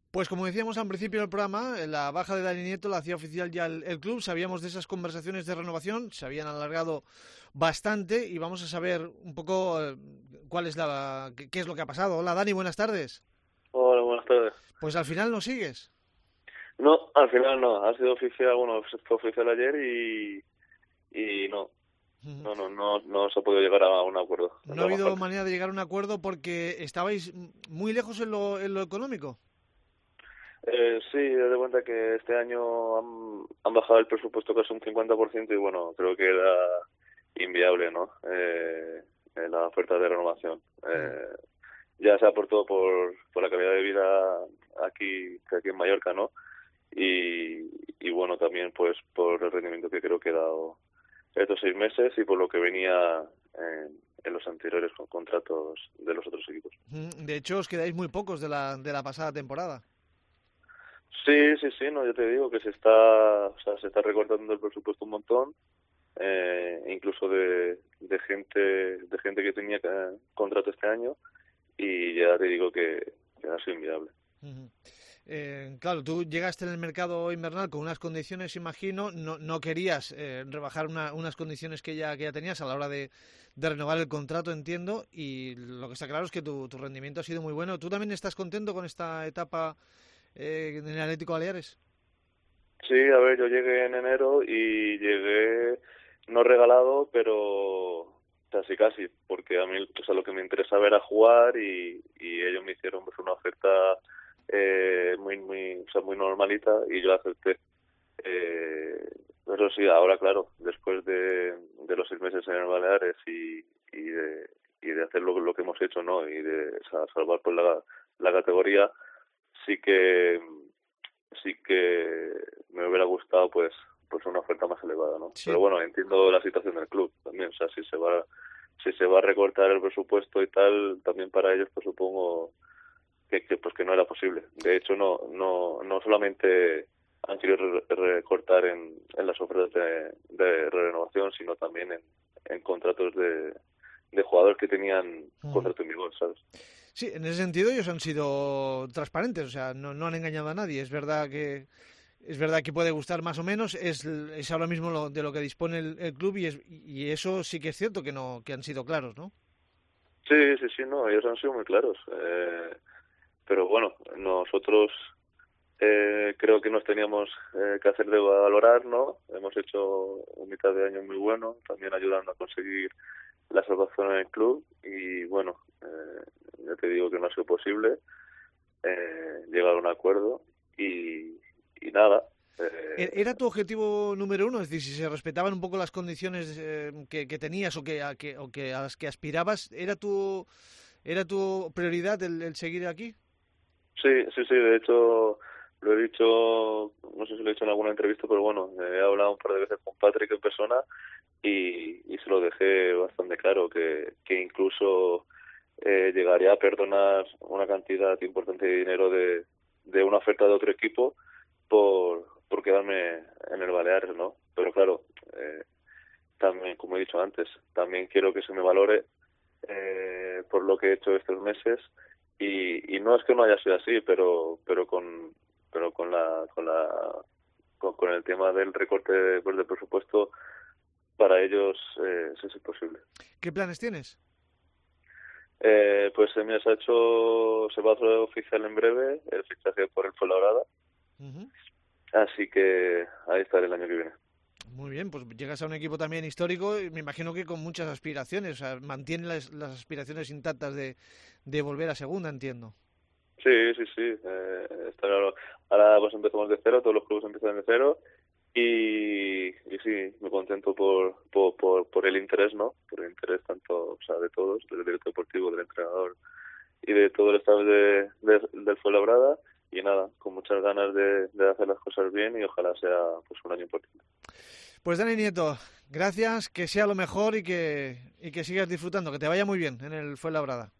Pues como decíamos al principio del programa, la baja de Dani Nieto la hacía oficial ya el club. Sabíamos de esas conversaciones de renovación, se habían alargado bastante y vamos a saber un poco cuál es qué es lo que ha pasado. Hola Dani, buenas tardes. Hola, buenas tardes. Pues al final no sigues. No, al final no, ha sido oficial, bueno, fue oficial ayer y no, Ujú. no se ha podido llegar a un acuerdo en No ha ambas habido partes. manera de llegar a un acuerdo porque estabais muy lejos en lo económico. Sí, haz de cuenta que este año han bajado el presupuesto casi un 50% y bueno, creo que era inviable, ¿no? La oferta de renovación. Mm. Ya sea por todo por la calidad de vida que aquí en Mallorca, ¿no? Y bueno, también pues por el rendimiento que creo que he dado estos 6 meses y por lo que venía en los anteriores contratos de los otros equipos. De hecho, os quedáis muy pocos de la pasada temporada. Sí, sí, sí, no, yo te digo que o sea, se está recortando el presupuesto un montón, incluso de gente que tenía contrato este año y ya te digo que ha sido inviable. Ujú. Claro, tú llegaste en el mercado invernal con unas condiciones, imagino, no querías rebajar unas condiciones que ya tenías a la hora de renovar el contrato, entiendo, y lo que está claro es que tu rendimiento ha sido muy bueno. ¿Tú también estás contento con esta etapa en el Atlético Baleares? Sí, a ver, yo llegué en enero y llegué no regalado, pero casi casi, porque a mí o sea, lo que me interesaba era jugar y ellos me hicieron pues una oferta o sea, muy normalita y yo la acepté. Eso sí, ahora claro, después de los 6 meses en el Baleares y de hacer lo que hemos hecho, ¿no? Y de salvar pues la categoría, sí que sí que me hubiera gustado pues una oferta más elevada, ¿no? Sí. Pero bueno, entiendo la situación del club también, o sea, si se va a recortar el presupuesto y tal, también para ellos pues supongo pues que no era posible. De hecho, no solamente han querido recortar en las ofertas de renovación, sino también en contratos de jugadores que tenían Ujú. contrato en vigor, ¿sabes? Sí, en ese sentido ellos han sido transparentes, o sea, no han engañado a nadie. Es verdad que puede gustar más o menos, es ahora mismo de lo que dispone el club y eso sí que es cierto que han sido claros, ¿no? Sí, sí, sí, no, ellos han sido muy claros. Pero bueno, nosotros creo que nos teníamos que hacer de valorar, ¿no? Hemos hecho un mitad de año muy bueno, también ayudando a conseguir la salvación en el club y bueno, ya te digo que no ha sido posible llegar a un acuerdo y nada. ¿Era tu objetivo número uno? Es decir, si se respetaban un poco las condiciones que tenías o que a las que aspirabas, ¿era tu prioridad el seguir aquí? Sí, sí, sí, de hecho lo he dicho, no sé si lo he dicho en alguna entrevista, pero bueno, he hablado un par de veces con Patrick en persona y se lo dejé bastante claro, que incluso llegaría a perdonar una cantidad importante de dinero de una oferta de otro equipo por quedarme en el Baleares, ¿no? Pero claro, también, como he dicho antes, también quiero que se me valore por lo que he hecho estos meses y no es que no haya sido así, pero con el tema del recorte pues, del presupuesto para ellos sí es imposible. ¿Qué planes tienes? Pues mira, se va a hacer oficial en breve el fichaje por el Fuenlabrada, Ujú. así que ahí estaré el año que viene. Muy bien, pues llegas a un equipo también histórico y me imagino que con muchas aspiraciones, o sea, mantiene las aspiraciones intactas de volver a segunda, entiendo. Sí, sí, sí. Está claro. Ahora pues empezamos de cero, todos los clubes empiezan de cero y sí, me contento por el interés, ¿no? Por el interés tanto, o sea, de todos, del director deportivo, del entrenador y de todo el staff del Fuenlabrada y nada, con muchas ganas de hacer las cosas bien y ojalá sea pues un año importante. Pues Dani Nieto, gracias, que sea lo mejor y que sigas disfrutando, que te vaya muy bien en el Fuenlabrada.